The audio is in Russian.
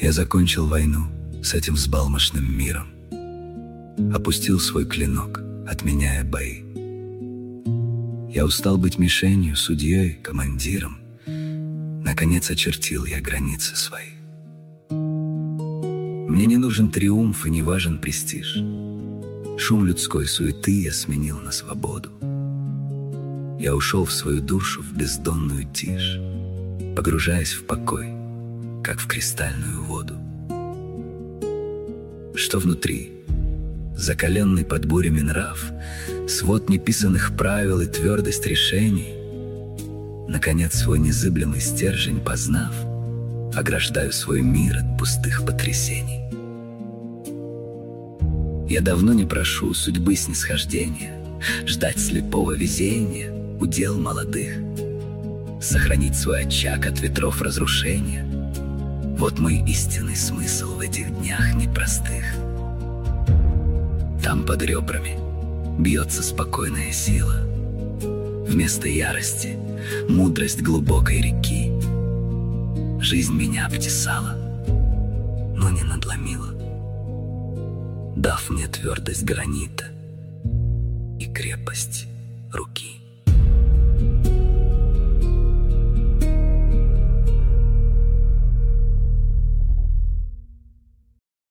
Я закончил войну с этим взбалмошным миром, опустил свой клинок, отменяя бои. Я устал быть мишенью, судьей, командиром. Наконец очертил я границы свои. Мне не нужен триумф и не важен престиж. Шум людской суеты я сменил на свободу. Я ушел в свою душу, в бездонную тишь, погружаясь в покой, как в кристальную воду. Что внутри? Закаленный под бурями нрав, свод неписанных правил и твердость решений. Наконец, свой незыблемый стержень познав, ограждаю свой мир от пустых потрясений. Я давно не прошу судьбы снисхождения, ждать слепого везения, удел молодых, сохранить свой очаг от ветров разрушения. Вот мой истинный смысл в этих днях непростых. Там под ребрами бьется спокойная сила. Вместо ярости мудрость глубокой реки. Жизнь меня обтесала, но не надломила, дав мне твердость гранита и крепость руки.